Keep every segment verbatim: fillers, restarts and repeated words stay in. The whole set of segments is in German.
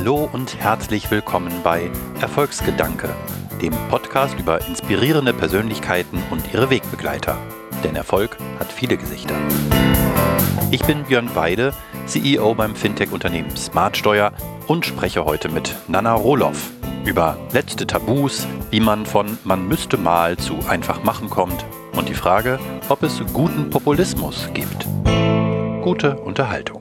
Hallo und herzlich willkommen bei Erfolgsgedanke, dem Podcast über inspirierende Persönlichkeiten und ihre Wegbegleiter. Denn Erfolg hat viele Gesichter. Ich bin Björn Weide, C E O beim Fintech-Unternehmen Smartsteuer und spreche heute mit Nanna Rohloff über letzte Tabus, wie man von man müsste mal zu einfach machen kommt und die Frage, ob es guten Populismus gibt. Gute Unterhaltung.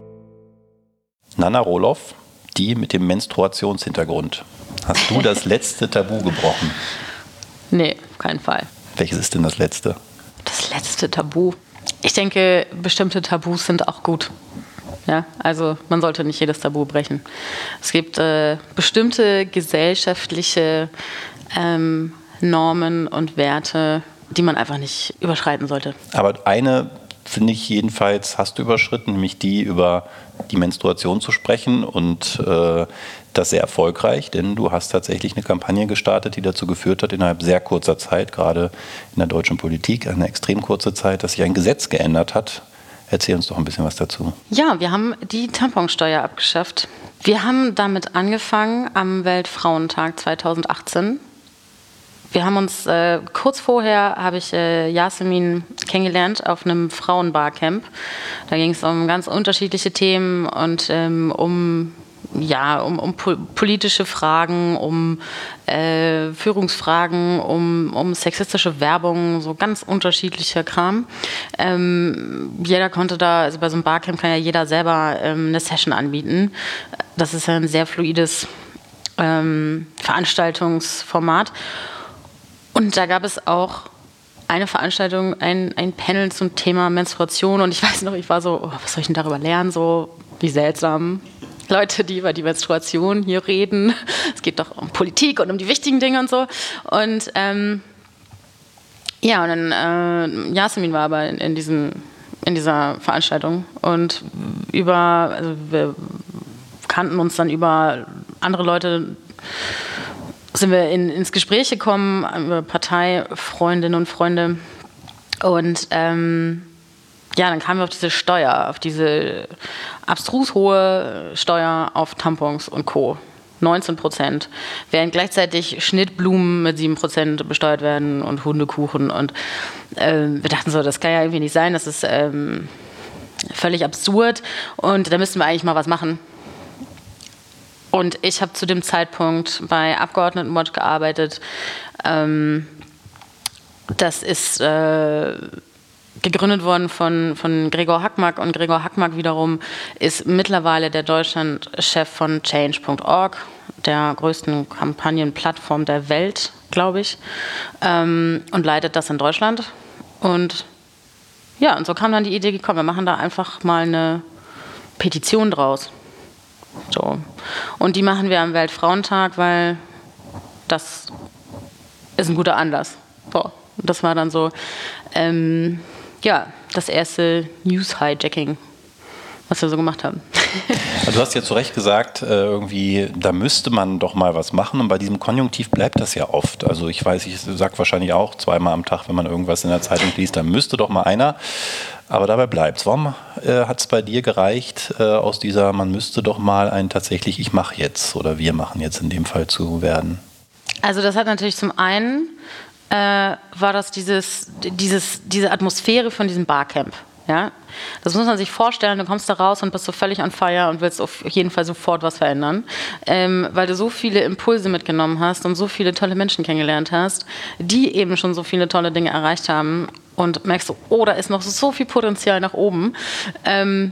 Nanna Rohloff, die mit dem Menstruationshintergrund. Hast du das letzte Tabu gebrochen? Nee, auf keinen Fall. Welches ist denn das letzte? Das letzte Tabu. Ich denke, bestimmte Tabus sind auch gut. Ja, also man sollte nicht jedes Tabu brechen. Es gibt äh, bestimmte gesellschaftliche ähm, Normen und Werte, die man einfach nicht überschreiten sollte. Aber eine, finde ich jedenfalls, hast du überschritten, nämlich die, über die Menstruation zu sprechen und äh, das sehr erfolgreich, denn du hast tatsächlich eine Kampagne gestartet, die dazu geführt hat, innerhalb sehr kurzer Zeit, gerade in der deutschen Politik, eine extrem kurze Zeit, dass sich ein Gesetz geändert hat. Erzähl uns doch ein bisschen was dazu. Ja, wir haben die Tamponsteuer abgeschafft. Wir haben damit angefangen am Weltfrauentag zweitausendachtzehn. Wir haben uns, äh, kurz vorher habe ich äh, Yasemin kennengelernt auf einem Frauenbarcamp. Da ging es um ganz unterschiedliche Themen und ähm, um, ja, um, um po- politische Fragen, um äh, Führungsfragen, um, um sexistische Werbung, so ganz unterschiedlicher Kram. Ähm, jeder konnte da, also bei so einem Barcamp kann ja jeder selber ähm, eine Session anbieten. Das ist ja ein sehr fluides ähm, Veranstaltungsformat. Und da gab es auch eine Veranstaltung, ein, ein Panel zum Thema Menstruation. Und ich weiß noch, ich war so, oh, was soll ich denn darüber lernen? So, wie seltsam. Leute, die über die Menstruation hier reden. Es geht doch um Politik und um die wichtigen Dinge und so. Und ähm, ja, und dann äh, Yasemin war aber in, in, diesem, in dieser Veranstaltung. Und über, also wir kannten uns dann über andere Leute, sind wir in, ins Gespräch gekommen über Parteifreundinnen und Freunde und ähm, ja, dann kamen wir auf diese Steuer, auf diese abstrus hohe Steuer auf Tampons und Co. neunzehn Prozent, während gleichzeitig Schnittblumen mit sieben Prozent besteuert werden und Hundekuchen und ähm, wir dachten so, das kann ja irgendwie nicht sein, das ist ähm, völlig absurd und da müssten wir eigentlich mal was machen. Und ich habe zu dem Zeitpunkt bei Abgeordnetenwatch gearbeitet. Ähm, das ist äh, gegründet worden von, von Gregor Hackmack. Und Gregor Hackmack wiederum ist mittlerweile der Deutschlandchef von change punkt org, der größten Kampagnenplattform der Welt, glaube ich. Ähm, und leitet das in Deutschland. Und ja, und so kam dann die Idee gekommen, wir machen da einfach mal eine Petition draus. So. Und die machen wir am Weltfrauentag, weil das ist ein guter Anlass. So. Und das war dann so, ähm, ja, das erste News-Hijacking, was wir so gemacht haben. Du hast ja zu Recht gesagt, irgendwie, da müsste man doch mal was machen und bei diesem Konjunktiv bleibt das ja oft. Also ich weiß, ich sage wahrscheinlich auch zweimal am Tag, wenn man irgendwas in der Zeitung liest, da müsste doch mal einer. Aber dabei bleibt's. Warum äh, hat es bei dir gereicht, äh, aus dieser man müsste doch mal ein tatsächlich ich mache jetzt oder wir machen jetzt in dem Fall zu werden? Also das hat natürlich zum einen, äh, war das dieses, dieses, diese Atmosphäre von diesem Barcamp. Ja? Das muss man sich vorstellen, du kommst da raus und bist so völlig on fire und willst auf jeden Fall sofort was verändern, ähm, weil du so viele Impulse mitgenommen hast und so viele tolle Menschen kennengelernt hast, die eben schon so viele tolle Dinge erreicht haben und merkst so, oh, da ist noch so viel Potenzial nach oben. Ähm,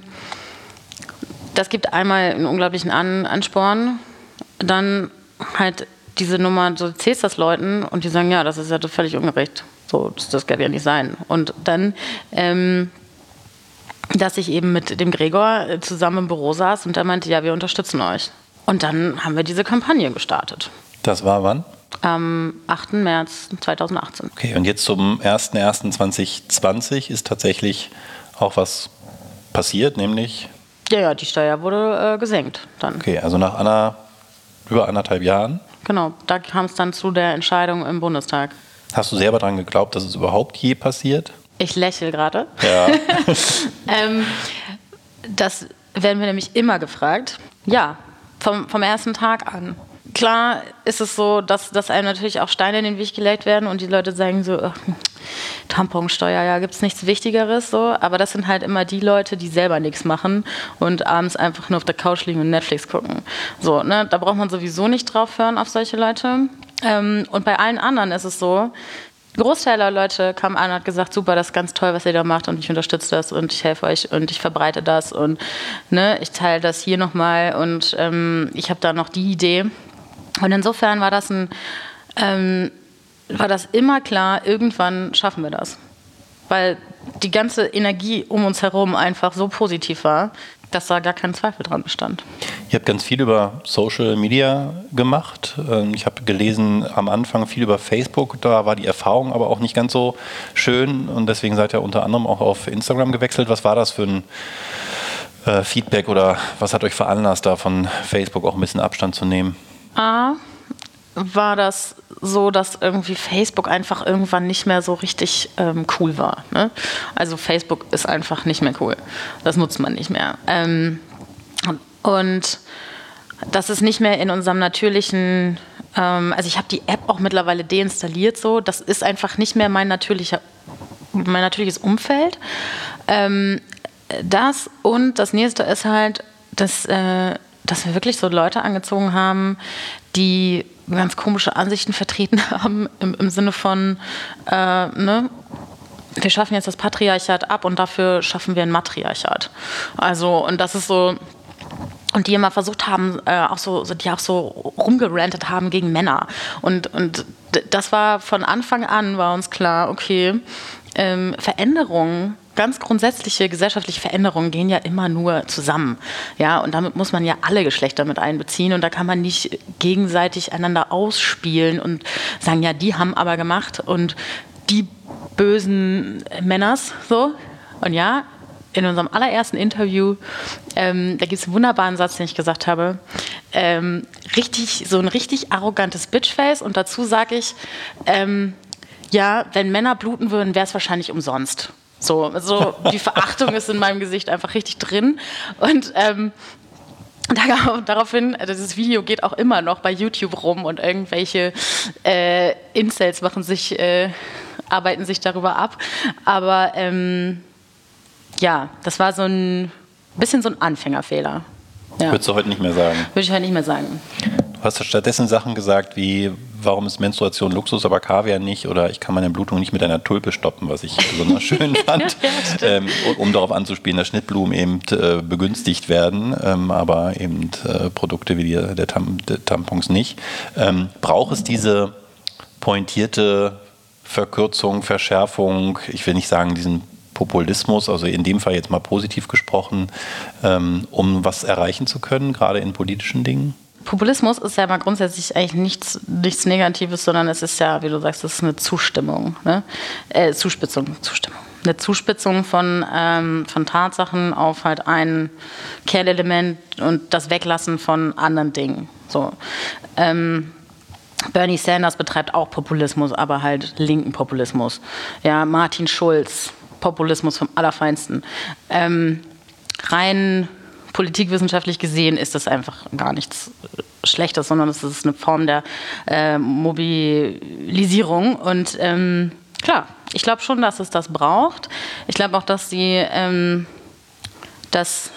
das gibt einmal einen unglaublichen An- Ansporn, dann halt diese Nummer, du erzählst das Leuten und die sagen, ja, das ist ja völlig ungerecht, so, das, das kann ja nicht sein. Und dann ähm, dass ich eben mit dem Gregor zusammen im Büro saß und er meinte, ja, wir unterstützen euch. Und dann haben wir diese Kampagne gestartet. Das war wann? Am achten März zweitausendachtzehn. Okay, und jetzt zum ersten ersten zweitausendzwanzig ist tatsächlich auch was passiert, nämlich? Ja, ja, die Steuer wurde äh, gesenkt dann. Okay, also nach einer, über anderthalb Jahren? Genau, da kam es dann zu der Entscheidung im Bundestag. Hast du selber daran geglaubt, dass es überhaupt je passiert? Ich lächle gerade. Ja. ähm, das werden wir nämlich immer gefragt. Ja, vom, vom ersten Tag an. Klar ist es so, dass, dass einem natürlich auch Steine in den Weg gelegt werden und die Leute sagen so, ach, Tamponsteuer, ja, gibt es nichts Wichtigeres so. Aber das sind halt immer die Leute, die selber nichts machen und abends einfach nur auf der Couch liegen und Netflix gucken. So, ne, da braucht man sowieso nicht drauf hören auf solche Leute. Ähm, und bei allen anderen ist es so, Großteil der Leute kam an und hat gesagt, super, das ist ganz toll, was ihr da macht und ich unterstütze das und ich helfe euch und ich verbreite das und ne, ich teile das hier nochmal und ähm, ich habe da noch die Idee. Und insofern war das ein, ähm, war das immer klar, irgendwann schaffen wir das. Weil die ganze Energie um uns herum einfach so positiv war, dass da gar kein Zweifel dran bestand. Ihr habt ganz viel über Social Media gemacht. Ich habe gelesen, am Anfang viel über Facebook. Da war die Erfahrung aber auch nicht ganz so schön. Und deswegen seid ihr unter anderem auch auf Instagram gewechselt. Was war das für ein äh, Feedback oder was hat euch veranlasst, da von Facebook auch ein bisschen Abstand zu nehmen? A, war das so, dass irgendwie Facebook einfach irgendwann nicht mehr so richtig ähm, cool war. Ne? Also Facebook ist einfach nicht mehr cool. Das nutzt man nicht mehr. Ähm, und das ist nicht mehr in unserem natürlichen, ähm, also ich habe die App auch mittlerweile deinstalliert, so. Das ist einfach nicht mehr mein natürlicher, mein natürliches Umfeld. Ähm, das und das nächste ist halt, dass äh, dass wir wirklich so Leute angezogen haben, die ganz komische Ansichten vertreten haben, im, im Sinne von, äh, ne, wir schaffen jetzt das Patriarchat ab und dafür schaffen wir ein Matriarchat. Also, und das ist so, und die immer versucht haben, äh, auch so, die auch so rumgerantet haben gegen Männer. Und, und das war von Anfang an, war uns klar, okay, ähm, Veränderungen, ganz grundsätzliche gesellschaftliche Veränderungen gehen ja immer nur zusammen. Ja, und damit muss man ja alle Geschlechter mit einbeziehen und da kann man nicht gegenseitig einander ausspielen und sagen, ja, die haben aber gemacht und die bösen Männers, so. Und ja, in unserem allerersten Interview, ähm, da gibt es einen wunderbaren Satz, den ich gesagt habe, ähm, richtig, so ein richtig arrogantes Bitchface und dazu sage ich, ähm, ja, wenn Männer bluten würden, wäre es wahrscheinlich umsonst. So, so die Verachtung ist in meinem Gesicht einfach richtig drin. Und ähm, da, daraufhin, dieses Video geht auch immer noch bei YouTube rum und irgendwelche äh, Incels machen sich, äh, arbeiten sich darüber ab. Aber ähm, ja, das war so ein bisschen so ein Anfängerfehler. Ja. Würdest du heute nicht mehr sagen? Würde ich heute nicht mehr sagen. Du hast stattdessen Sachen gesagt wie, warum ist Menstruation Luxus, aber Kaviar nicht? Oder ich kann meine Blutung nicht mit einer Tulpe stoppen, was ich besonders schön fand. Ja, ähm, um darauf anzuspielen, dass Schnittblumen eben äh, begünstigt werden, ähm, aber eben äh, Produkte wie die, der, Tam, der Tampons nicht. Ähm, braucht es diese pointierte Verkürzung, Verschärfung, ich will nicht sagen diesen Populismus, also in dem Fall jetzt mal positiv gesprochen, ähm, um was erreichen zu können, gerade in politischen Dingen? Populismus ist ja mal grundsätzlich eigentlich nichts, nichts Negatives, sondern es ist ja, wie du sagst, es ist eine Zustimmung, ne? äh, Zuspitzung, Zustimmung. Eine Zuspitzung von, ähm, von Tatsachen auf halt ein Kernelement und das Weglassen von anderen Dingen. So. Ähm, Bernie Sanders betreibt auch Populismus, aber halt linken Populismus. Ja, Martin Schulz, Populismus vom Allerfeinsten. Ähm, rein politikwissenschaftlich gesehen ist das einfach gar nichts Schlechtes, sondern es ist eine Form der äh, Mobilisierung. Und ähm, klar, ich glaube schon, dass es das braucht. Ich glaube auch, dass die ähm, das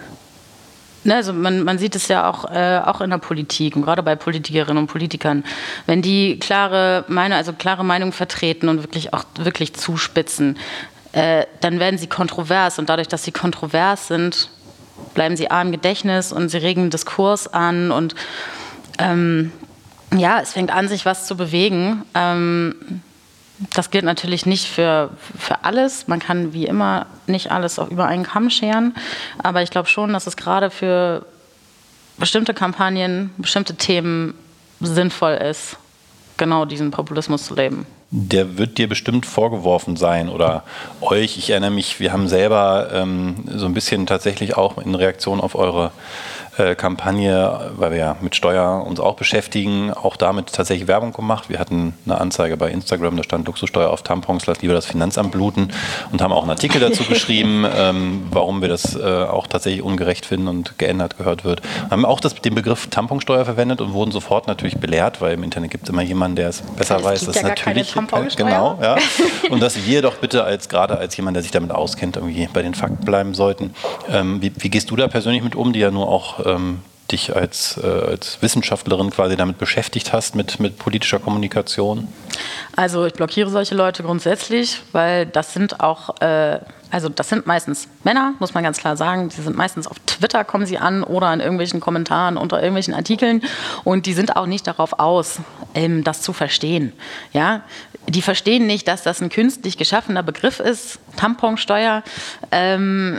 Ne, also man, man sieht es ja auch, äh, auch in der Politik und gerade bei Politikerinnen und Politikern, wenn die klare Meinung, also klare Meinung vertreten und wirklich auch wirklich zuspitzen, äh, dann werden sie kontrovers und dadurch, dass sie kontrovers sind, bleiben sie A im Gedächtnis und sie regen Diskurs an und ähm, ja, es fängt an, sich was zu bewegen. Ähm, Das gilt natürlich nicht für, für alles. Man kann wie immer nicht alles auch über einen Kamm scheren. Aber ich glaube schon, dass es gerade für bestimmte Kampagnen, bestimmte Themen sinnvoll ist, genau diesen Populismus zu leben. Der wird dir bestimmt vorgeworfen sein oder euch. Ich erinnere mich, wir haben selber ähm, so ein bisschen tatsächlich auch in Reaktion auf eure äh, Kampagne, weil wir ja mit Steuer uns auch beschäftigen, auch damit tatsächlich Werbung gemacht. Wir hatten eine Anzeige bei Instagram, da stand Luxussteuer auf Tampons, lass lieber das Finanzamt bluten, und haben auch einen Artikel dazu geschrieben, ähm, warum wir das äh, auch tatsächlich ungerecht finden und geändert gehört wird. Haben auch das, den Begriff Tamponsteuer verwendet und wurden sofort natürlich belehrt, weil im Internet gibt es immer jemanden, der es besser es weiß. Gibt das ja gar natürlich keine Tamponsteuer. Genau, ja. Und dass wir doch bitte als gerade als jemand, der sich damit auskennt, irgendwie bei den Fakten bleiben sollten. Ähm, wie, wie gehst du da persönlich mit um, die ja nur auch ähm, dich als, äh, als Wissenschaftlerin quasi damit beschäftigt hast, mit, mit politischer Kommunikation? Also ich blockiere solche Leute grundsätzlich, weil das sind auch, äh, also das sind meistens Männer, muss man ganz klar sagen. Die sind meistens auf Twitter, kommen sie an, oder in irgendwelchen Kommentaren unter irgendwelchen Artikeln, und die sind auch nicht darauf aus, ähm, das zu verstehen. Ja? Die verstehen nicht, dass das ein künstlich geschaffener Begriff ist, Tamponsteuer. Ähm,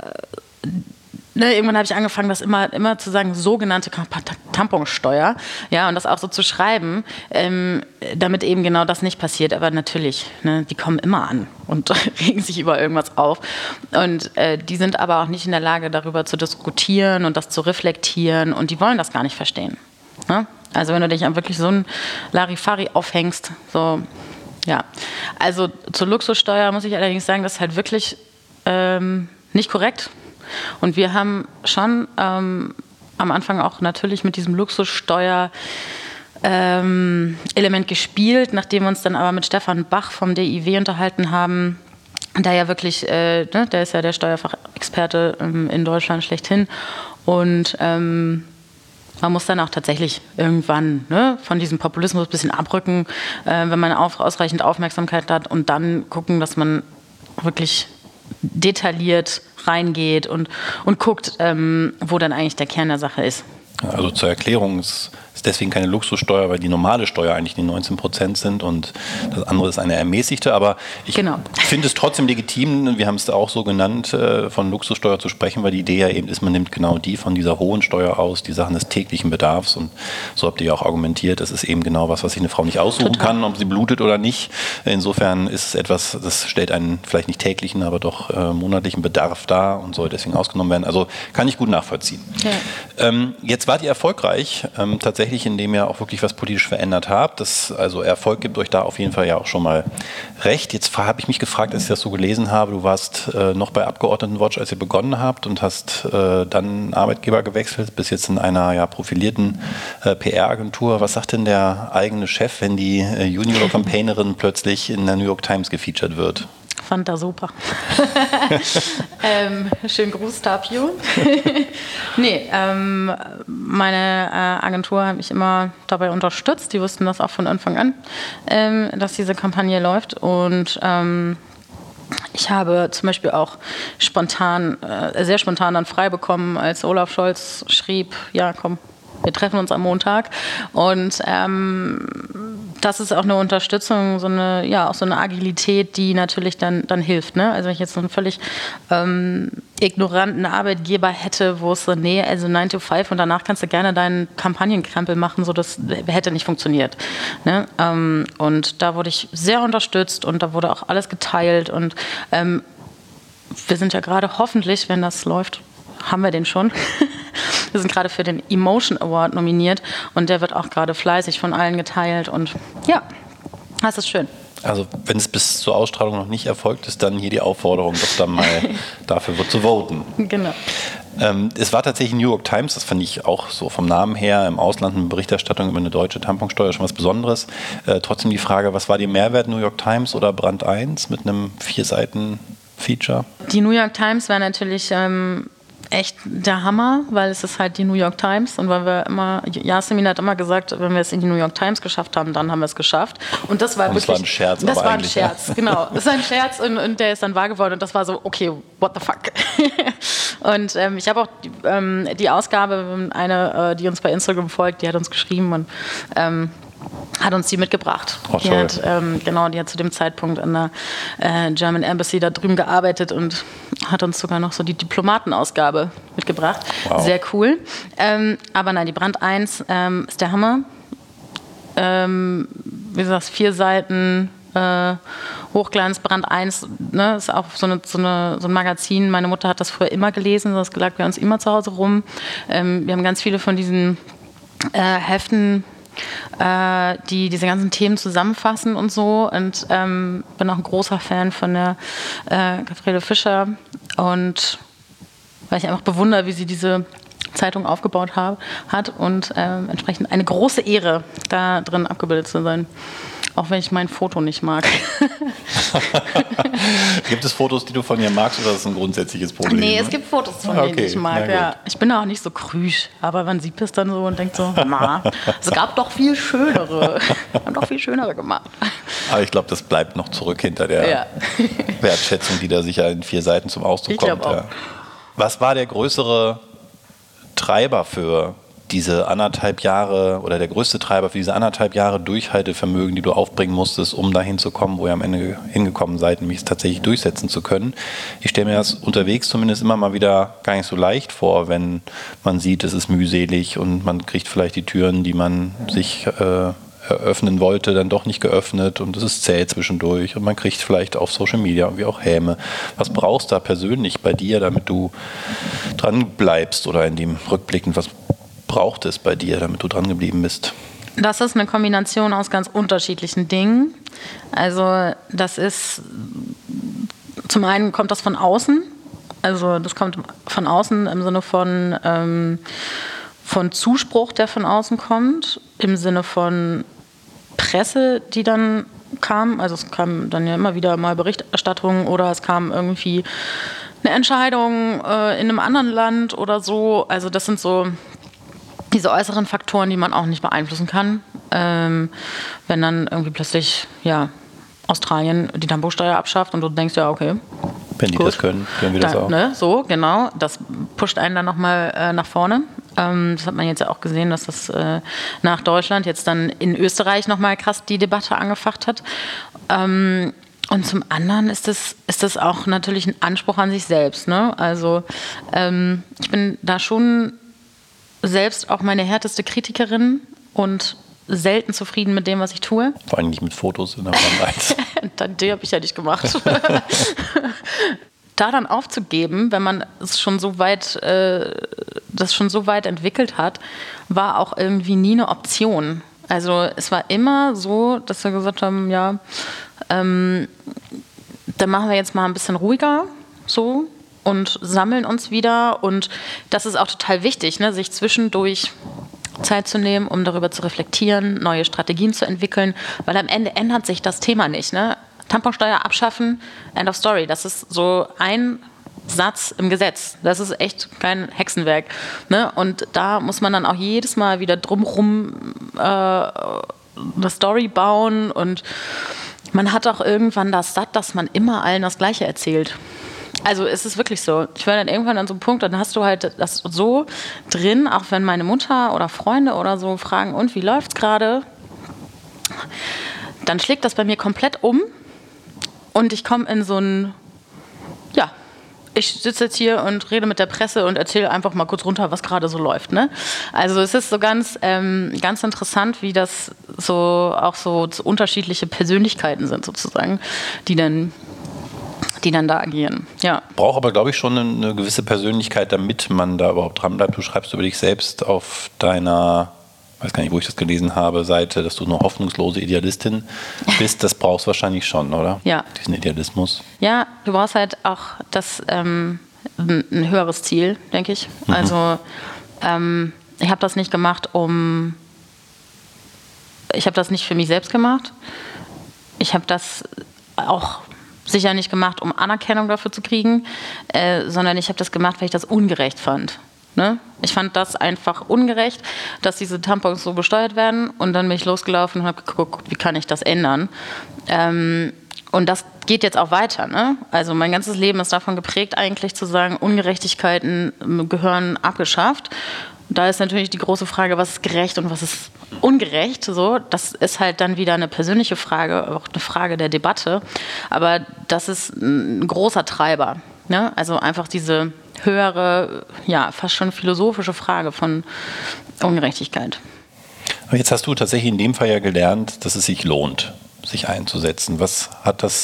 Ne, irgendwann habe ich angefangen, das immer, immer zu sagen, sogenannte Tamponsteuer, ja, und das auch so zu schreiben, ähm, damit eben genau das nicht passiert. Aber natürlich, ne, die kommen immer an und regen sich über irgendwas auf. Und äh, die sind aber auch nicht in der Lage, darüber zu diskutieren und das zu reflektieren, und die wollen das gar nicht verstehen. Ne? Also wenn du dich an wirklich so ein Larifari aufhängst, so, ja. Also zur Luxussteuer muss ich allerdings sagen, das ist halt wirklich ähm, nicht korrekt. Und wir haben schon ähm, am Anfang auch natürlich mit diesem Luxussteuer ähm, Element gespielt, nachdem wir uns dann aber mit Stefan Bach vom D I W unterhalten haben, der ja wirklich, äh, ne, der ist ja der Steuerfachexperte ähm, in Deutschland schlechthin, und ähm, man muss dann auch tatsächlich irgendwann, ne, von diesem Populismus ein bisschen abrücken, äh, wenn man auf, ausreichend Aufmerksamkeit hat, und dann gucken, dass man wirklich detailliert reingeht und, und guckt, ähm, wo dann eigentlich der Kern der Sache ist. Also zur Erklärung, es ist deswegen keine Luxussteuer, weil die normale Steuer eigentlich die neunzehn Prozent sind und das andere ist eine ermäßigte. Aber ich genau. finde es trotzdem legitim, wir haben es auch so genannt, von Luxussteuer zu sprechen, weil die Idee ja eben ist, man nimmt genau die von dieser hohen Steuer aus, die Sachen des täglichen Bedarfs. Und so habt ihr ja auch argumentiert, das ist eben genau was, was sich eine Frau nicht aussuchen Total. kann, ob sie blutet oder nicht. Insofern ist es etwas, das stellt einen vielleicht nicht täglichen, aber doch äh, monatlichen Bedarf dar und soll deswegen ausgenommen werden. Also kann ich gut nachvollziehen. Ja. Ähm, jetzt wart ihr erfolgreich, ähm, tatsächlich, indem ihr auch wirklich was politisch verändert habt. Das, also Erfolg gibt euch da auf jeden Fall ja auch schon mal recht. Jetzt habe ich mich gefragt, als ich das so gelesen habe, du warst äh, noch bei Abgeordnetenwatch, als ihr begonnen habt, und hast äh, dann Arbeitgeber gewechselt, bis jetzt in einer ja, profilierten äh, P R-Agentur. Was sagt denn der eigene Chef, wenn die äh, Junior-Campaignerin plötzlich in der New York Times gefeatured wird? Fand da super. ähm, schönen Gruß, Tapio. nee, ähm, meine äh, Agentur hat mich immer dabei unterstützt. Die wussten das auch von Anfang an, ähm, dass diese Kampagne läuft. Und ähm, ich habe zum Beispiel auch spontan, äh, sehr spontan dann frei bekommen, als Olaf Scholz schrieb, ja komm, wir treffen uns am Montag. Und ähm, das ist auch eine Unterstützung, so eine, ja, auch so eine Agilität, die natürlich dann, dann hilft. Ne? Also wenn ich jetzt so einen völlig ähm, ignoranten Arbeitgeber hätte, wo es so, nee, also nine to five und danach kannst du gerne deinen Kampagnenkrempel machen, so das hätte nicht funktioniert. Ne? Ähm, und da wurde ich sehr unterstützt und da wurde auch alles geteilt. Und ähm, wir sind ja gerade hoffentlich, wenn das läuft, haben wir den schon. Wir sind gerade für den Emotion Award nominiert und der wird auch gerade fleißig von allen geteilt und ja, das ist schön. Also wenn es bis zur Ausstrahlung noch nicht erfolgt ist, dann hier die Aufforderung, doch dann mal dafür zu voten. Genau. Ähm, es war tatsächlich New York Times, das fand ich auch so vom Namen her, im Ausland eine Berichterstattung über eine deutsche Tamponsteuer, schon was Besonderes. Äh, trotzdem die Frage, was war die Mehrwert, New York Times oder Brand eins mit einem vier Seiten Feature? Die New York Times war natürlich ähm, echt der Hammer, weil es ist halt die New York Times und weil wir immer, Yasemin hat immer gesagt, wenn wir es in die New York Times geschafft haben, dann haben wir es geschafft. Und das war und wirklich... Das war ein Scherz. Das aber war ein Scherz, ja. Genau. Das war ein Scherz und, und der ist dann wahr geworden und das war so, okay, what the fuck. Und ähm, ich habe auch die, ähm, die Ausgabe, eine, äh, die uns bei Instagram folgt, die hat uns geschrieben und ähm, hat uns die mitgebracht. Oh, die hat, ähm, genau, die hat zu dem Zeitpunkt an der äh, German Embassy da drüben gearbeitet und hat uns sogar noch so die Diplomatenausgabe mitgebracht. Wow. Sehr cool. Ähm, aber nein, die Brand eins ähm, ist der Hammer. Ähm, wie gesagt, vier Seiten, äh, Hochglanz, Brand eins, ne, ist auch so, eine, so, eine, so ein Magazin. Meine Mutter hat das früher immer gelesen, das lag bei uns immer zu Hause rum. Ähm, wir haben ganz viele von diesen äh, Heften, äh, die diese ganzen Themen zusammenfassen und so. Und ähm, bin auch ein großer Fan von der äh, Gabriele Fischer. Und weil ich einfach bewundere, wie sie diese Zeitung aufgebaut hab, hat und ähm, entsprechend eine große Ehre, da drin abgebildet zu sein. Auch wenn ich mein Foto nicht mag. Gibt es Fotos, die du von ihr magst, oder ist das ein grundsätzliches Problem? Nee, es gibt Fotos von okay, denen, die ich mag. Ja. Ich bin auch nicht so krüsch, aber man sieht es dann so und denkt so, na, es gab doch viel schönere. Haben doch viel schönere gemacht. Aber ich glaube, das bleibt noch zurück hinter der ja. Wertschätzung, die da sicher in vier Seiten zum Ausdruck ich kommt. Auch. Ja. Was war der größere Treiber für diese anderthalb Jahre oder der größte Treiber für diese anderthalb Jahre Durchhaltevermögen, die du aufbringen musstest, um dahin zu kommen, wo ihr am Ende hingekommen seid, nämlich es tatsächlich durchsetzen zu können? Ich stelle mir das unterwegs zumindest immer mal wieder gar nicht so leicht vor, wenn man sieht, es ist mühselig und man kriegt vielleicht die Türen, die man sich äh, eröffnen wollte, dann doch nicht geöffnet und es ist zäh zwischendurch und man kriegt vielleicht auf Social Media irgendwie auch Häme. Was brauchst du da persönlich bei dir, damit du dran bleibst, oder in dem rückblickend, was braucht es bei dir, damit du dran geblieben bist? Das ist eine Kombination aus ganz unterschiedlichen Dingen. Also das ist, zum einen kommt das von außen, also das kommt von außen im Sinne von, ähm, von Zuspruch, der von außen kommt, im Sinne von Presse, die dann kam. Also es kam dann ja immer wieder mal Berichterstattung oder es kam irgendwie eine Entscheidung äh, in einem anderen Land oder so. Also das sind so diese äußeren Faktoren, die man auch nicht beeinflussen kann. Ähm, wenn dann irgendwie plötzlich, ja, Australien die Tamponsteuer abschafft und du denkst, ja, okay. Wenn die gut, das können, können wir das dann, auch. Ne, so, genau. Das pusht einen dann nochmal äh, nach vorne. Ähm, das hat man jetzt ja auch gesehen, dass das äh, nach Deutschland jetzt dann in Österreich nochmal krass die Debatte angefacht hat. Ähm, und zum anderen ist das, ist das auch natürlich ein Anspruch an sich selbst. Ne? Also ähm, ich bin da schon selbst auch meine härteste Kritikerin und selten zufrieden mit dem, was ich tue. Vor allem nicht mit Fotos in der Brand eins. Die habe ich ja nicht gemacht. Da dann aufzugeben, wenn man es schon so weit, äh, das schon so weit entwickelt hat, war auch irgendwie nie eine Option. Also es war immer so, dass wir gesagt haben, ja, ähm, dann machen wir jetzt mal ein bisschen ruhiger, so, und sammeln uns wieder. Und das ist auch total wichtig, ne, sich zwischendurch Zeit zu nehmen, um darüber zu reflektieren, neue Strategien zu entwickeln, weil am Ende ändert sich das Thema nicht. Ne? Tamponsteuer abschaffen, end of story. Das ist so ein Satz im Gesetz. Das ist echt kein Hexenwerk. Ne? Und da muss man dann auch jedes Mal wieder drumherum äh, eine Story bauen, und man hat auch irgendwann das satt, dass man immer allen das Gleiche erzählt. Also es ist wirklich so. Ich war dann irgendwann an so einem Punkt, dann hast du halt das so drin, auch wenn meine Mutter oder Freunde oder so fragen, und wie läuft's gerade? Dann schlägt das bei mir komplett um und ich komme in so ein, ja, ich sitze jetzt hier und rede mit der Presse und erzähle einfach mal kurz runter, was gerade so läuft. Ne? Also es ist so ganz, ähm, ganz interessant, wie das so auch so unterschiedliche Persönlichkeiten sind sozusagen, die dann die dann da agieren. Ja. Braucht aber, glaube ich, schon eine, eine gewisse Persönlichkeit, damit man da überhaupt dran bleibt. Du schreibst über dich selbst auf deiner, weiß gar nicht, wo ich das gelesen habe, Seite, dass du eine hoffnungslose Idealistin bist. Das brauchst du wahrscheinlich schon, oder? Ja. Diesen Idealismus. Ja, du brauchst halt auch das, ähm, ein, ein höheres Ziel, denke ich. Mhm. Also ähm, ich habe das nicht gemacht, um ich habe das nicht für mich selbst gemacht. Ich habe das auch sicher nicht gemacht, um Anerkennung dafür zu kriegen, äh, sondern ich habe das gemacht, weil ich das ungerecht fand. Ne? Ich fand das einfach ungerecht, dass diese Tampons so besteuert werden, und dann bin ich losgelaufen und habe geguckt, wie kann ich das ändern. Ähm, und das geht jetzt auch weiter. Ne? Also mein ganzes Leben ist davon geprägt, eigentlich zu sagen, Ungerechtigkeiten gehören abgeschafft. Da ist natürlich die große Frage, was ist gerecht und was ist ungerecht. So, das ist halt dann wieder eine persönliche Frage, auch eine Frage der Debatte. Aber das ist ein großer Treiber. Ne? Also einfach diese höhere, ja, fast schon philosophische Frage von Ungerechtigkeit. Aber jetzt hast du tatsächlich in dem Fall ja gelernt, dass es sich lohnt, sich einzusetzen. Was hat das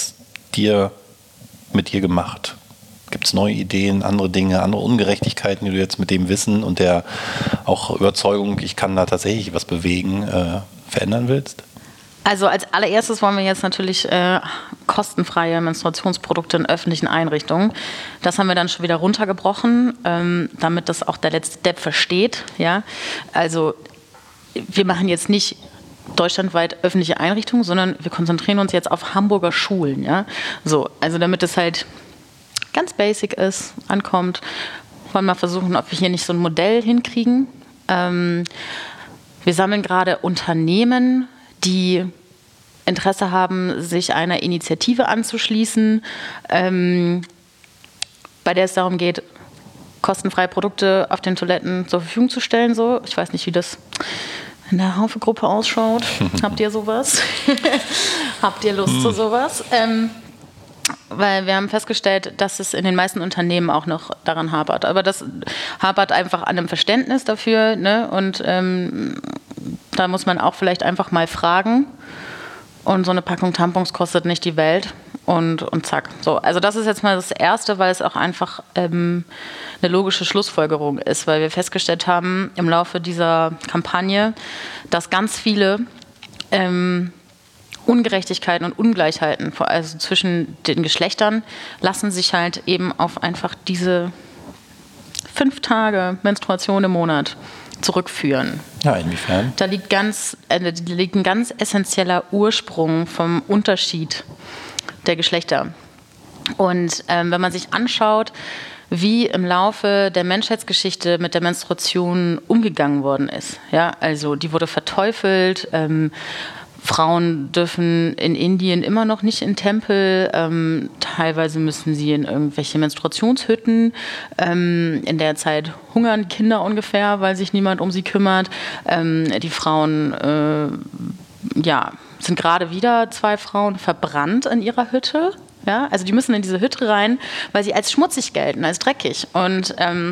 dir mit dir gemacht? Gibt es neue Ideen, andere Dinge, andere Ungerechtigkeiten, die du jetzt mit dem Wissen und der auch Überzeugung, ich kann da tatsächlich was bewegen, äh, verändern willst? Also als allererstes wollen wir jetzt natürlich äh, kostenfreie Menstruationsprodukte in öffentlichen Einrichtungen. Das haben wir dann schon wieder runtergebrochen, ähm, damit das auch der letzte Depp versteht. Ja? Also wir machen jetzt nicht deutschlandweit öffentliche Einrichtungen, sondern wir konzentrieren uns jetzt auf Hamburger Schulen. Ja? So, also damit es halt ganz basic ist, ankommt, wollen wir versuchen, ob wir hier nicht so ein Modell hinkriegen. Ähm, wir sammeln gerade Unternehmen, die Interesse haben, sich einer Initiative anzuschließen, ähm, bei der es darum geht, kostenfreie Produkte auf den Toiletten zur Verfügung zu stellen. So. Ich weiß nicht, wie das in der Haufe-Gruppe ausschaut. Habt ihr sowas? Habt ihr Lust zu sowas? Ähm, weil wir haben festgestellt, dass es in den meisten Unternehmen auch noch daran hapert. Aber das hapert einfach an einem Verständnis dafür. Ne? Und ähm, da muss man auch vielleicht einfach mal fragen. Und so eine Packung Tampons kostet nicht die Welt. Und, und zack. So, also das ist jetzt mal das Erste, weil es auch einfach ähm, eine logische Schlussfolgerung ist. Weil wir festgestellt haben im Laufe dieser Kampagne, dass ganz viele ähm, Ungerechtigkeiten und Ungleichheiten, also zwischen den Geschlechtern, lassen sich halt eben auf einfach diese fünf Tage Menstruation im Monat zurückführen. Ja, inwiefern? Da liegt, ganz, äh, da liegt ein ganz essentieller Ursprung vom Unterschied der Geschlechter. Und ähm, wenn man sich anschaut, wie im Laufe der Menschheitsgeschichte mit der Menstruation umgegangen worden ist, ja, also die wurde verteufelt, ähm, Frauen dürfen in Indien immer noch nicht in Tempel, ähm, teilweise müssen sie in irgendwelche Menstruationshütten. Ähm, in der Zeit hungern Kinder ungefähr, weil sich niemand um sie kümmert. Ähm, die Frauen, äh, ja, sind gerade wieder zwei Frauen verbrannt in ihrer Hütte. Ja? Also die müssen in diese Hütte rein, weil sie als schmutzig gelten, als dreckig. Und ähm,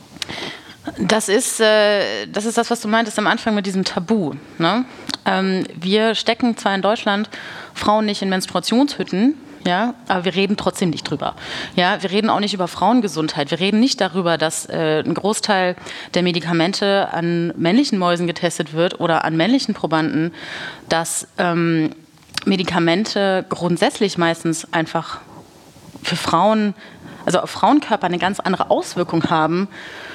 Das ist, äh, das ist das, was du meintest am Anfang mit diesem Tabu. Ne? Ähm, wir stecken zwar in Deutschland Frauen nicht in Menstruationshütten, ja, aber wir reden trotzdem nicht drüber. Ja, wir reden auch nicht über Frauengesundheit. Wir reden nicht darüber, dass äh, ein Großteil der Medikamente an männlichen Mäusen getestet wird oder an männlichen Probanden, dass ähm, Medikamente grundsätzlich meistens einfach für Frauen, also auf Frauenkörper eine ganz andere Auswirkung haben,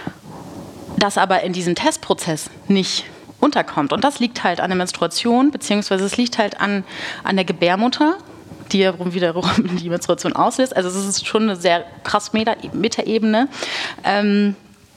das aber in diesem Testprozess nicht unterkommt. Und das liegt halt an der Menstruation, beziehungsweise es liegt halt an, an der Gebärmutter, die ja wiederum die Menstruation auslöst. Also es ist schon eine sehr krass Meta-Ebene. Ähm,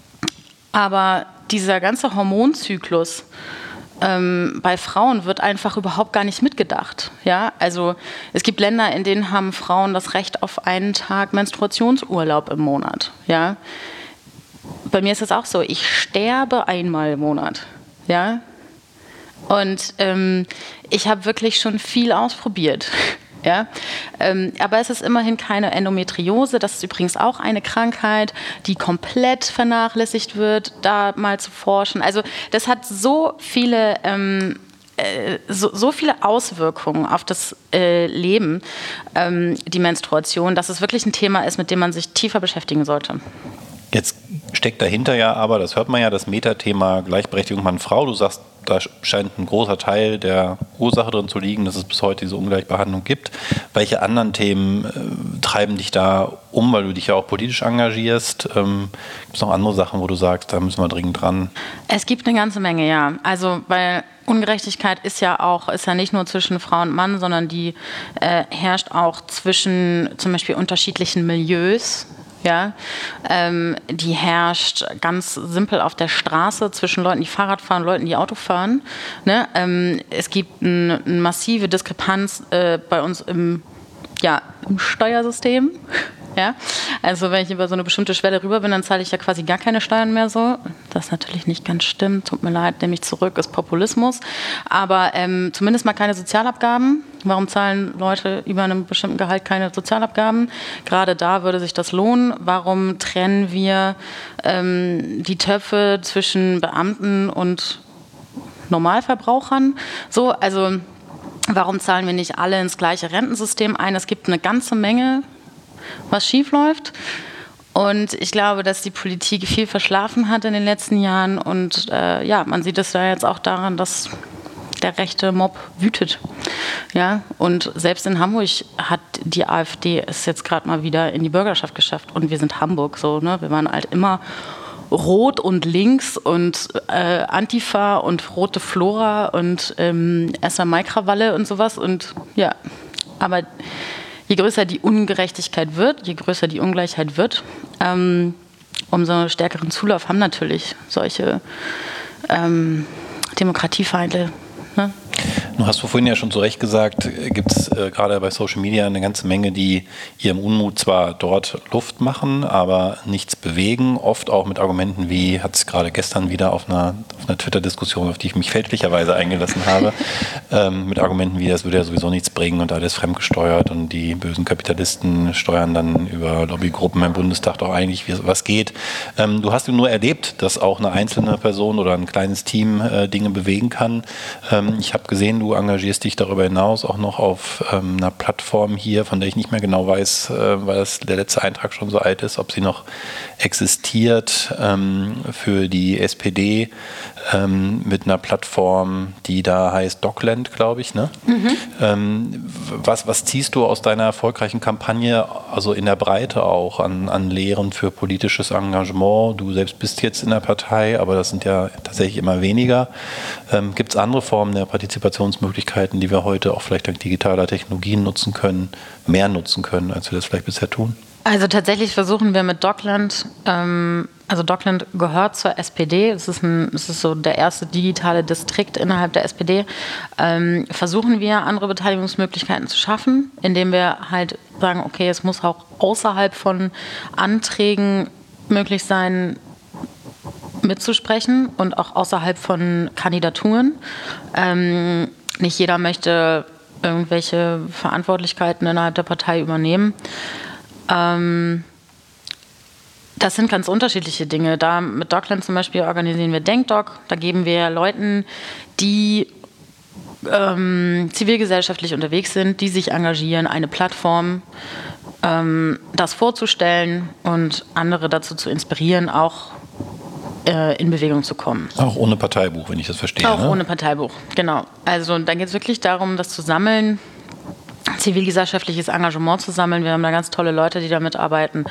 aber dieser ganze Hormonzyklus ähm, bei Frauen wird einfach überhaupt gar nicht mitgedacht. Ja? Also es gibt Länder, in denen haben Frauen das Recht auf einen Tag Menstruationsurlaub im Monat. Ja? Bei mir ist es auch so, ich sterbe einmal im Monat. Ja? Und ähm, ich habe wirklich schon viel ausprobiert. Ja? Ähm, aber es ist immerhin keine Endometriose. Das ist übrigens auch eine Krankheit, die komplett vernachlässigt wird, da mal zu forschen. Also das hat so viele... Ähm, So, so viele Auswirkungen auf das äh, Leben, ähm, die Menstruation, dass es wirklich ein Thema ist, mit dem man sich tiefer beschäftigen sollte. Jetzt steckt dahinter ja aber, das hört man ja, das Metathema Gleichberechtigung Mann-Frau. Du sagst, da scheint ein großer Teil der Ursache drin zu liegen, dass es bis heute diese Ungleichbehandlung gibt. Welche anderen Themen äh, treiben dich da um, weil du dich ja auch politisch engagierst? Ähm, gibt es noch andere Sachen, wo du sagst, da müssen wir dringend dran? Es gibt eine ganze Menge, ja. Also, weil Ungerechtigkeit ist ja auch, ist ja nicht nur zwischen Frau und Mann, sondern die äh, herrscht auch zwischen zum Beispiel unterschiedlichen Milieus. Ja, ähm, die herrscht ganz simpel auf der Straße zwischen Leuten, die Fahrrad fahren und Leuten, die Auto fahren. Ne? Ähm, es gibt eine ein massive Diskrepanz äh, bei uns im, ja, im Steuersystem. Ja? Also wenn ich über so eine bestimmte Schwelle rüber bin, dann zahle ich ja quasi gar keine Steuern mehr so. Das natürlich nicht ganz stimmt, tut mir leid, nehme ich zurück, ist Populismus. Aber ähm, zumindest mal keine Sozialabgaben. Warum zahlen Leute über einem bestimmten Gehalt keine Sozialabgaben? Gerade da würde sich das lohnen. Warum trennen wir ähm, die Töpfe zwischen Beamten und Normalverbrauchern? So, also warum zahlen wir nicht alle ins gleiche Rentensystem ein? Es gibt eine ganze Menge, was schief läuft. Und ich glaube, dass die Politik viel verschlafen hat in den letzten Jahren. Und äh, ja, man sieht es da jetzt auch daran, dass der rechte Mob wütet. Ja? Und selbst in Hamburg hat die AfD es jetzt gerade mal wieder in die Bürgerschaft geschafft. Und wir sind Hamburg, so, ne? Wir waren halt immer rot und links und äh, Antifa und rote Flora und ähm, erster Mai-Krawalle und sowas. Und ja, aber je größer die Ungerechtigkeit wird, je größer die Ungleichheit wird, ähm, umso stärkeren Zulauf haben natürlich solche ähm, Demokratiefeinde. Ne? Nun hast du vorhin ja schon zu Recht gesagt, gibt es äh, gerade bei Social Media eine ganze Menge, die ihrem Unmut zwar dort Luft machen, aber nichts bewegen, oft auch mit Argumenten wie, hat es gerade gestern wieder auf einer, auf einer Twitter-Diskussion, auf die ich mich fälschlicherweise eingelassen habe, ähm, mit Argumenten wie, das würde ja sowieso nichts bringen und alles fremdgesteuert und die bösen Kapitalisten steuern dann über Lobbygruppen im Bundestag doch eigentlich, wie was geht. Ähm, du hast nur erlebt, dass auch eine einzelne Person oder ein kleines Team äh, Dinge bewegen kann. Ähm, ich habe gesehen, du engagierst dich darüber hinaus auch noch auf ähm, einer Plattform hier, von der ich nicht mehr genau weiß, äh, weil das der letzte Eintrag schon so alt ist, ob sie noch existiert, ähm, für die S P D ähm, mit einer Plattform, die da heißt Dockland, glaube ich. Ne? Mhm. Ähm, was, was ziehst du aus deiner erfolgreichen Kampagne, also in der Breite auch, an, an Lehren für politisches Engagement? Du selbst bist jetzt in der Partei, aber das sind ja tatsächlich immer weniger. Ähm, gibt es andere Formen der Partizipationsmöglichkeiten, die wir heute auch vielleicht dank digitaler Technologien nutzen können, mehr nutzen können, als wir das vielleicht bisher tun? Also tatsächlich versuchen wir mit Dockland, ähm, also Dockland gehört zur S P D, es ist, ein, es ist so der erste digitale Distrikt innerhalb der S P D, ähm, versuchen wir andere Beteiligungsmöglichkeiten zu schaffen, indem wir halt sagen, okay, es muss auch außerhalb von Anträgen möglich sein, mitzusprechen und auch außerhalb von Kandidaturen. Ähm, nicht jeder möchte irgendwelche Verantwortlichkeiten innerhalb der Partei übernehmen. Ähm, das sind ganz unterschiedliche Dinge. Da mit Dockland zum Beispiel organisieren wir Denkdoc. Da geben wir Leuten, die ähm, zivilgesellschaftlich unterwegs sind, die sich engagieren, eine Plattform, ähm, das vorzustellen und andere dazu zu inspirieren, auch in Bewegung zu kommen. Auch ohne Parteibuch, wenn ich das verstehe. Auch ne? ohne Parteibuch, genau. Also da geht es wirklich darum, das zu sammeln, zivilgesellschaftliches Engagement zu sammeln. Wir haben da ganz tolle Leute, die da mitarbeiten,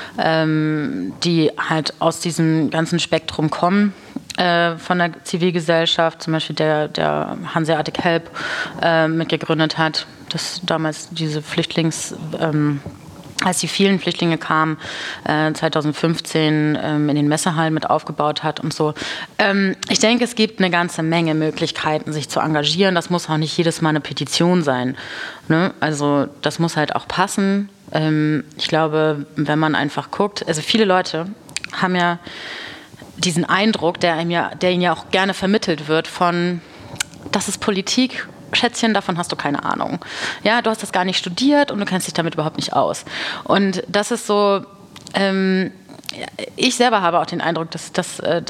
ähm, die halt aus diesem ganzen Spektrum kommen, äh, von der Zivilgesellschaft, zum Beispiel der, der Hanseatic Help äh, mitgegründet hat, das damals diese Flüchtlings... Ähm, als die vielen Flüchtlinge kamen, äh, zweitausendfünfzehn ähm, in den Messehallen mit aufgebaut hat und so. Ähm, ich denke, es gibt eine ganze Menge Möglichkeiten, sich zu engagieren. Das muss auch nicht jedes Mal eine Petition sein. Ne? Also das muss halt auch passen. Ähm, ich glaube, wenn man einfach guckt, also viele Leute haben ja diesen Eindruck, der, einem ja, der ihnen ja auch gerne vermittelt wird von, das ist Politik, Schätzchen, davon hast du keine Ahnung. Ja, du hast das gar nicht studiert und du kennst dich damit überhaupt nicht aus. Und das ist so, ähm, ich selber habe auch den Eindruck, dass das äh,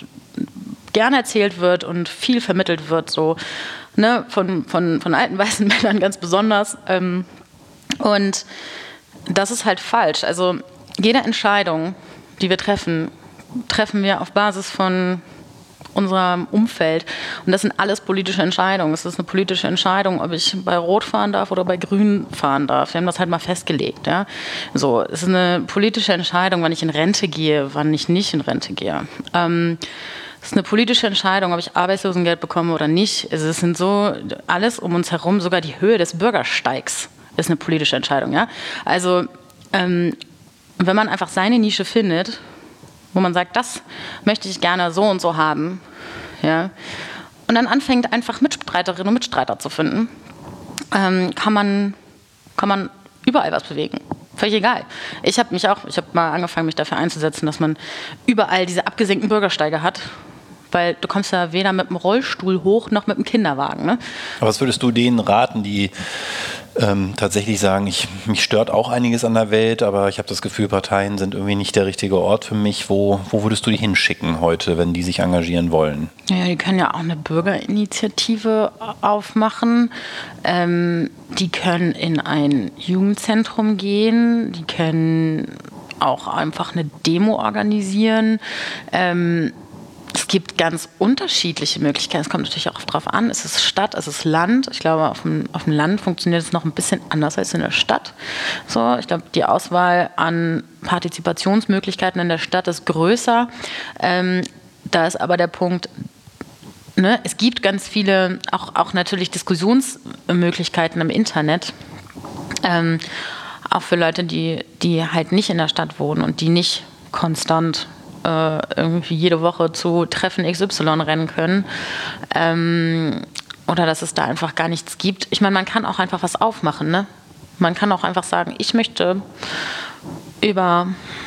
gerne erzählt wird und viel vermittelt wird, so, ne, von, von, von alten weißen Männern ganz besonders. Ähm, und das ist halt falsch. Also jede Entscheidung, die wir treffen, treffen wir auf Basis von unserem Umfeld. Und das sind alles politische Entscheidungen. Es ist eine politische Entscheidung, ob ich bei Rot fahren darf oder bei Grün fahren darf. Wir haben das halt mal festgelegt. Ja? So, es ist eine politische Entscheidung, wann ich in Rente gehe, wann ich nicht in Rente gehe. Ähm, es ist eine politische Entscheidung, ob ich Arbeitslosengeld bekomme oder nicht. Es sind so alles um uns herum, sogar die Höhe des Bürgersteigs ist eine politische Entscheidung. Ja? Also ähm, wenn man einfach seine Nische findet, wo man sagt, das möchte ich gerne so und so haben, ja, und dann anfängt einfach Mitstreiterinnen und Mitstreiter zu finden, ähm, kann man, kann man überall was bewegen. Völlig egal. Ich habe mich auch, ich habe mal angefangen, mich dafür einzusetzen, dass man überall diese abgesenkten Bürgersteige hat, weil du kommst ja weder mit dem Rollstuhl hoch noch mit dem Kinderwagen. Ne? Aber was würdest du denen raten, die ähm, tatsächlich sagen, ich, mich stört auch einiges an der Welt, aber ich habe das Gefühl, Parteien sind irgendwie nicht der richtige Ort für mich. Wo, wo würdest du die hinschicken heute, wenn die sich engagieren wollen? Ja, die können ja auch eine Bürgerinitiative aufmachen. Ähm, die können in ein Jugendzentrum gehen. Die können auch einfach eine Demo organisieren. Ähm, Es gibt ganz unterschiedliche Möglichkeiten. Es kommt natürlich auch darauf an, ist es Stadt, ist es Land. Ich glaube, auf dem, auf dem Land funktioniert es noch ein bisschen anders als in der Stadt. So, ich glaube, die Auswahl an Partizipationsmöglichkeiten in der Stadt ist größer. Ähm, da ist aber der Punkt, ne, es gibt ganz viele, auch, auch natürlich Diskussionsmöglichkeiten im Internet. Ähm, auch für Leute, die, die halt nicht in der Stadt wohnen und die nicht konstant irgendwie jede Woche zu Treffen X Y rennen können. Ähm, oder dass es da einfach gar nichts gibt. Ich meine, man kann auch einfach was aufmachen. Ne? Man kann auch einfach sagen, ich möchte über,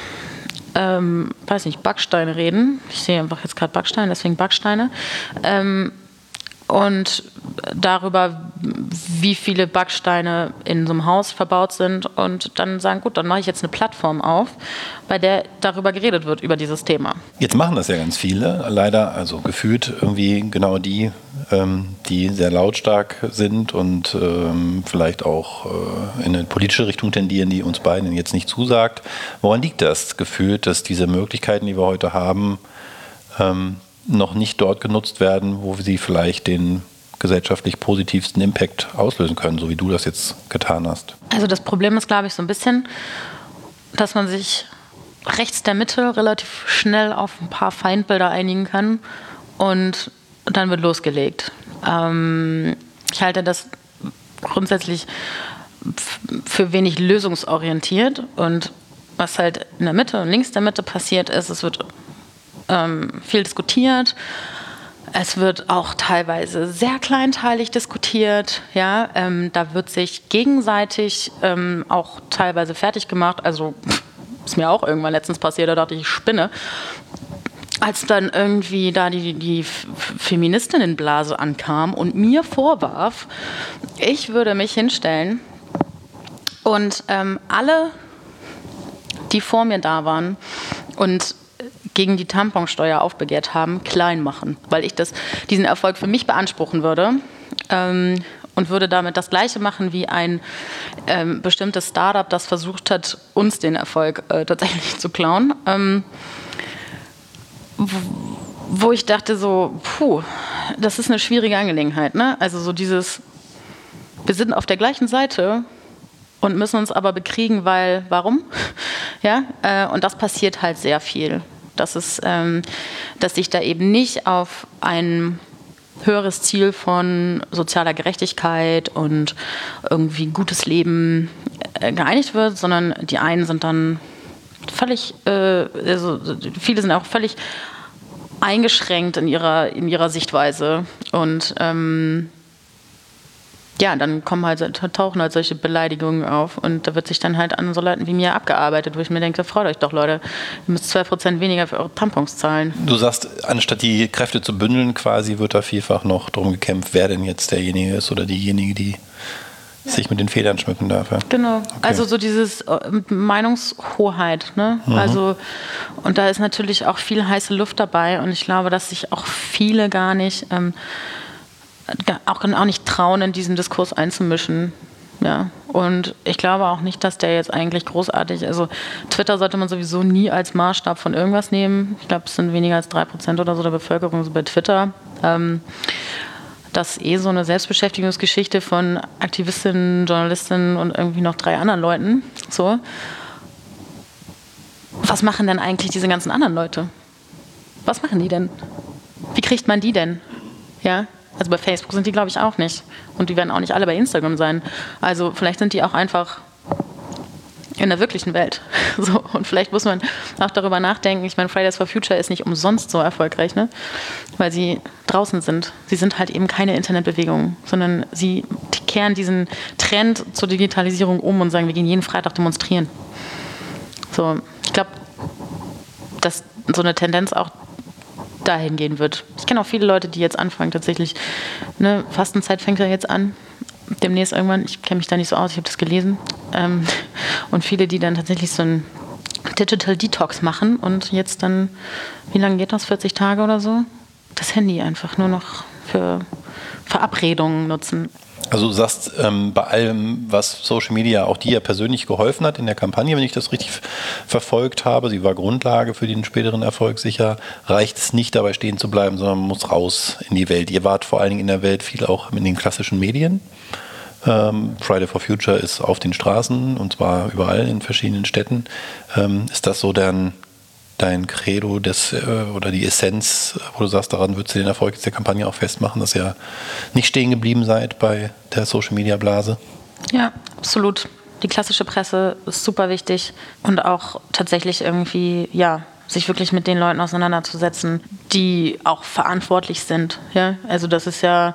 ähm, weiß nicht, Backsteine reden. Ich sehe einfach jetzt gerade Backsteine, deswegen Backsteine. Ähm, und darüber, wie viele Backsteine in so einem Haus verbaut sind und dann sagen, gut, dann mache ich jetzt eine Plattform auf, bei der darüber geredet wird, über dieses Thema. Jetzt machen das ja ganz viele, leider, also gefühlt irgendwie genau die, ähm, die sehr lautstark sind und ähm, vielleicht auch äh, in eine politische Richtung tendieren, die uns beiden jetzt nicht zusagt. Woran liegt das gefühlt, dass diese Möglichkeiten, die wir heute haben, ähm, noch nicht dort genutzt werden, wo sie vielleicht den gesellschaftlich positivsten Impact auslösen können, so wie du das jetzt getan hast? Also das Problem ist, glaube ich, so ein bisschen, dass man sich rechts der Mitte relativ schnell auf ein paar Feindbilder einigen kann und dann wird losgelegt. Ähm, ich halte das grundsätzlich f- für wenig lösungsorientiert und was halt in der Mitte und links der Mitte passiert ist, es wird ähm, viel diskutiert. Es wird auch teilweise sehr kleinteilig diskutiert. Ja? Ähm, da wird sich gegenseitig ähm, auch teilweise fertig gemacht. Also ist mir auch irgendwann letztens passiert, da dachte ich, ich spinne. Als dann irgendwie da die, die Feministinnenblase ankam und mir vorwarf, ich würde mich hinstellen und ähm, alle, die vor mir da waren und gegen die Tamponsteuer aufbegehrt haben, klein machen, weil ich das, diesen Erfolg für mich beanspruchen würde ähm, und würde damit das Gleiche machen wie ein ähm, bestimmtes Startup, das versucht hat, uns den Erfolg äh, tatsächlich zu klauen. Ähm, wo ich dachte so, puh, das ist eine schwierige Angelegenheit, ne? Also so dieses, wir sind auf der gleichen Seite und müssen uns aber bekriegen, weil, warum? Ja, äh, und das passiert halt sehr viel. Das ist, ähm, dass sich da eben nicht auf ein höheres Ziel von sozialer Gerechtigkeit und irgendwie gutes Leben äh, geeinigt wird, sondern die einen sind dann völlig, äh, also viele sind auch völlig eingeschränkt in ihrer, in ihrer Sichtweise und ähm, ja, dann kommen halt, tauchen halt solche Beleidigungen auf und da wird sich dann halt an so Leuten wie mir abgearbeitet, wo ich mir denke, freut euch doch Leute, ihr müsst zwei Prozent weniger für eure Tampons zahlen. Du sagst, anstatt die Kräfte zu bündeln quasi, wird da vielfach noch darum gekämpft, wer denn jetzt derjenige ist oder diejenige, die sich mit den Federn schmücken darf. Ja? Genau, okay. Also so dieses Meinungshoheit, ne? Mhm. Also und da ist natürlich auch viel heiße Luft dabei und ich glaube, dass sich auch viele gar nicht ähm, auch, auch nicht trauen, in diesen Diskurs einzumischen. Ja. Und ich glaube auch nicht, dass der jetzt eigentlich großartig, also Twitter sollte man sowieso nie als Maßstab von irgendwas nehmen. Ich glaube, es sind weniger als drei Prozent oder so der Bevölkerung so bei Twitter. Ähm, das ist eh so eine Selbstbeschäftigungsgeschichte von Aktivistinnen, Journalistinnen und irgendwie noch drei anderen Leuten. So. Was machen denn eigentlich diese ganzen anderen Leute? Was machen die denn? Wie kriegt man die denn? Ja. Also bei Facebook sind die, glaube ich, auch nicht. Und die werden auch nicht alle bei Instagram sein. Also vielleicht sind die auch einfach in der wirklichen Welt. So, und vielleicht muss man auch darüber nachdenken. Ich meine, Fridays for Future ist nicht umsonst so erfolgreich, ne? Weil sie draußen sind. Sie sind halt eben keine Internetbewegung, sondern sie kehren diesen Trend zur Digitalisierung um und sagen, wir gehen jeden Freitag demonstrieren. So, ich glaube, dass so eine Tendenz auch dahin gehen wird. Ich kenne auch viele Leute, die jetzt anfangen tatsächlich, ne, Fastenzeit fängt ja jetzt an, demnächst irgendwann, ich kenne mich da nicht so aus, ich habe das gelesen, ähm, und viele, die dann tatsächlich so ein Digital Detox machen und jetzt dann, wie lange geht das, vierzig Tage oder so, das Handy einfach nur noch für Verabredungen nutzen. Also du sagst, ähm, bei allem, was Social Media auch dir persönlich geholfen hat in der Kampagne, wenn ich das richtig f- verfolgt habe, sie war Grundlage für den späteren Erfolg sicher, reicht es nicht dabei stehen zu bleiben, sondern man muss raus in die Welt. Ihr wart vor allen Dingen in der Welt viel auch in den klassischen Medien. Ähm, Friday for Future ist auf den Straßen und zwar überall in verschiedenen Städten. Ähm, ist das so dein, dein Credo des, äh, oder die Essenz, wo du sagst, daran würdest du den Erfolg der Kampagne auch festmachen, dass ihr nicht stehen geblieben seid bei der Social-Media-Blase? Ja, absolut. Die klassische Presse ist super wichtig und auch tatsächlich irgendwie, ja, sich wirklich mit den Leuten auseinanderzusetzen, die auch verantwortlich sind. Ja? Also das ist ja,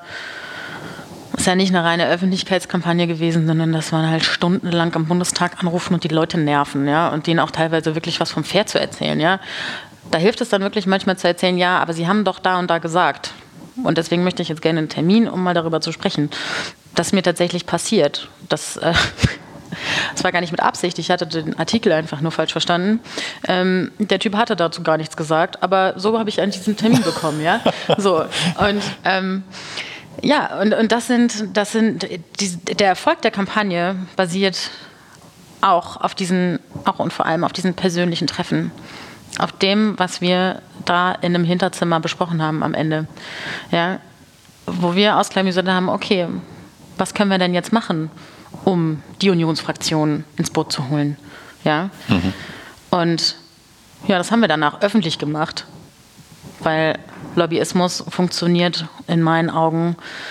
ist ja nicht eine reine Öffentlichkeitskampagne gewesen, sondern das waren halt stundenlang am Bundestag anrufen und die Leute nerven, ja, und denen auch teilweise wirklich was vom Pferd zu erzählen, ja. Da hilft es dann wirklich manchmal zu erzählen, ja, aber sie haben doch da und da gesagt. Und deswegen möchte ich jetzt gerne einen Termin, um mal darüber zu sprechen. Das ist mir tatsächlich passiert. Das, äh, das war gar nicht mit Absicht. Ich hatte den Artikel einfach nur falsch verstanden. Ähm, der Typ hatte dazu gar nichts gesagt, aber so habe ich eigentlich diesen Termin bekommen, ja. So, und ähm, Ja, und, und das sind, das sind die, der Erfolg der Kampagne basiert auch auf diesen, auch und vor allem auf diesen persönlichen Treffen. Auf dem, was wir da in einem Hinterzimmer besprochen haben am Ende. Ja, wo wir ausklamüsert haben, okay, was können wir denn jetzt machen, um die Unionsfraktion ins Boot zu holen? Ja? Mhm. Und ja, das haben wir danach öffentlich gemacht. Weil Lobbyismus funktioniert in meinen Augen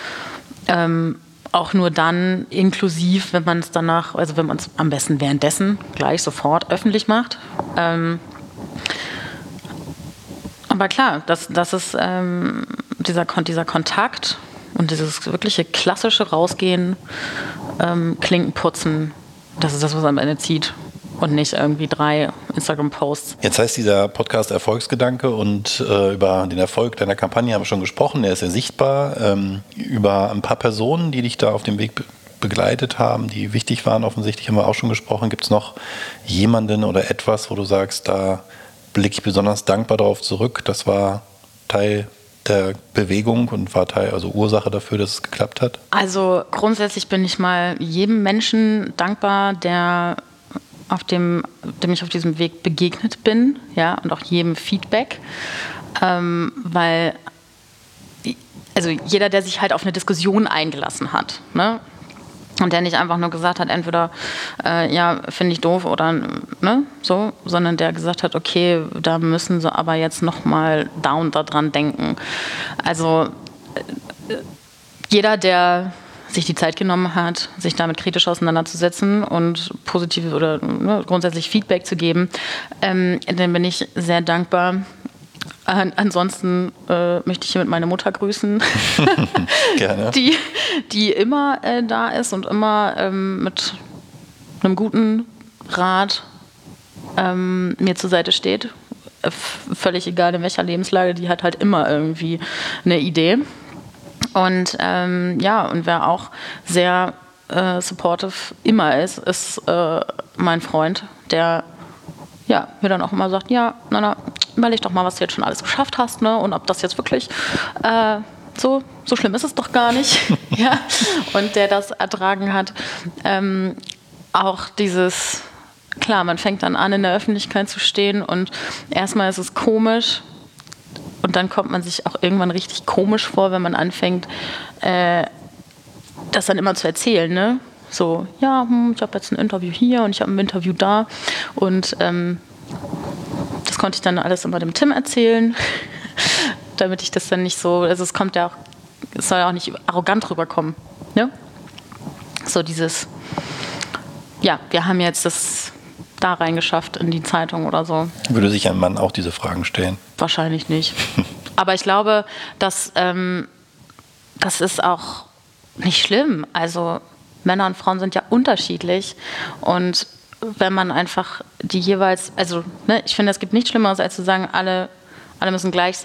ähm, auch nur dann inklusiv, wenn man es danach, also wenn man es am besten währenddessen gleich sofort öffentlich macht. Ähm, aber klar, das, das ist ähm, dieser, dieser Kontakt und dieses wirkliche klassische Rausgehen, ähm, Klinken putzen, das ist das, was am Ende zieht. Und nicht irgendwie drei Instagram-Posts. Jetzt heißt dieser Podcast Erfolgsgedanke und äh, über den Erfolg deiner Kampagne haben wir schon gesprochen. Der ist ja sichtbar. Ähm, über ein paar Personen, die dich da auf dem Weg be- begleitet haben, die wichtig waren offensichtlich, haben wir auch schon gesprochen. Gibt es noch jemanden oder etwas, wo du sagst, da blicke ich besonders dankbar darauf zurück? Das war Teil der Bewegung und war Teil, also Ursache dafür, dass es geklappt hat? Also grundsätzlich bin ich mal jedem Menschen dankbar, der auf dem, dem ich auf diesem Weg begegnet bin, ja, und auch jedem Feedback, ähm, weil also jeder, der sich halt auf eine Diskussion eingelassen hat, ne, und der nicht einfach nur gesagt hat, entweder äh, ja, finde ich doof oder ne, so, sondern der gesagt hat, okay, da müssen sie aber jetzt nochmal da und da dran denken. Also äh, jeder, der sich die Zeit genommen hat, sich damit kritisch auseinanderzusetzen und positive oder ne, grundsätzlich Feedback zu geben, ähm, dann bin ich sehr dankbar. An, ansonsten äh, möchte ich hiermit meine Mutter grüßen, Gerne. die, die immer äh, da ist und immer ähm, mit einem guten Rat ähm, mir zur Seite steht. Äh, völlig egal in welcher Lebenslage, die hat halt immer irgendwie eine Idee. Und ähm, ja, und wer auch sehr äh, supportive immer ist, ist äh, mein Freund, der ja, mir dann auch immer sagt, ja, na, na, überleg doch mal, was du jetzt schon alles geschafft hast, ne? Und ob das jetzt wirklich äh, so, so schlimm ist es doch gar nicht. Ja? Und der das ertragen hat. Ähm, auch dieses, klar, man fängt dann an, in der Öffentlichkeit zu stehen und erstmal ist es komisch, und dann kommt man sich auch irgendwann richtig komisch vor, wenn man anfängt, äh, das dann immer zu erzählen, ne? So, ja, hm, ich habe jetzt ein Interview hier und ich habe ein Interview da. Und ähm, das konnte ich dann alles immer dem Tim erzählen, damit ich das dann nicht so, also es kommt ja auch, es soll ja auch nicht arrogant rüberkommen, ne? So dieses, ja, wir haben jetzt das da reingeschafft in die Zeitung oder so. Würde sich ein Mann auch diese Fragen stellen? Wahrscheinlich nicht. Aber ich glaube, dass ähm, das ist auch nicht schlimm. Also Männer und Frauen sind ja unterschiedlich. Und wenn man einfach die jeweils, also ne, ich finde, es gibt nichts Schlimmeres, als zu sagen, alle, alle müssen gleich sein.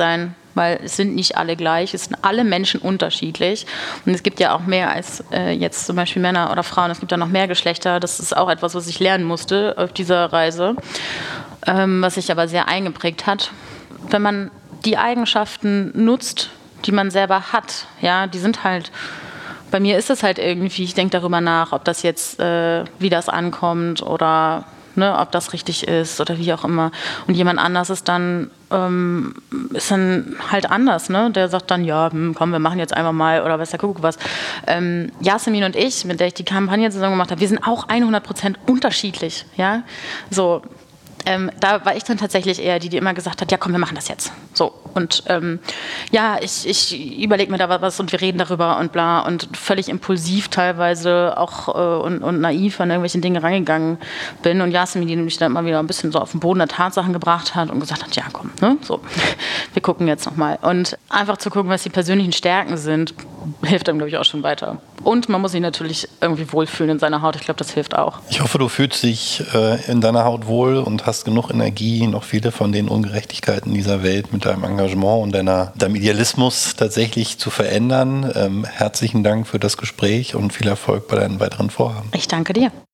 weil es sind nicht alle gleich, es sind alle Menschen unterschiedlich und es gibt ja auch mehr als äh, jetzt zum Beispiel Männer oder Frauen, es gibt ja noch mehr Geschlechter, das ist auch etwas, was ich lernen musste auf dieser Reise, ähm, was sich aber sehr eingeprägt hat. Wenn man die Eigenschaften nutzt, die man selber hat, ja, die sind halt, bei mir ist es halt irgendwie, ich denke darüber nach, ob das jetzt, äh, wie das ankommt oder ne, ob das richtig ist oder wie auch immer. Und jemand anders ist dann, ähm, ist dann halt anders, ne? Der sagt dann, ja, hm, komm, wir machen jetzt einfach mal oder weiß der Kuckuck was. Ähm, Yasemin und ich, mit der ich die Kampagne zusammen gemacht habe, wir sind auch hundert Prozent unterschiedlich, ja, so. Ähm, da war ich dann tatsächlich eher die, die immer gesagt hat, ja komm, wir machen das jetzt. So, und ähm, ja, ich, ich überlege mir da was und wir reden darüber und bla und völlig impulsiv teilweise auch äh, und, und naiv an irgendwelchen Dinge rangegangen bin und Yasemin, die mich dann immer wieder ein bisschen so auf den Boden der Tatsachen gebracht hat und gesagt hat, ja komm, ne, so, wir gucken jetzt nochmal. Und einfach zu gucken, was die persönlichen Stärken sind, hilft einem, glaube ich, auch schon weiter. Und man muss sich natürlich irgendwie wohlfühlen in seiner Haut. Ich glaube, das hilft auch. Ich hoffe, du fühlst dich äh, in deiner Haut wohl und hast genug Energie, noch viele von den Ungerechtigkeiten dieser Welt mit deinem Engagement und deiner, deinem Idealismus tatsächlich zu verändern. Ähm, herzlichen Dank für das Gespräch und viel Erfolg bei deinen weiteren Vorhaben. Ich danke dir.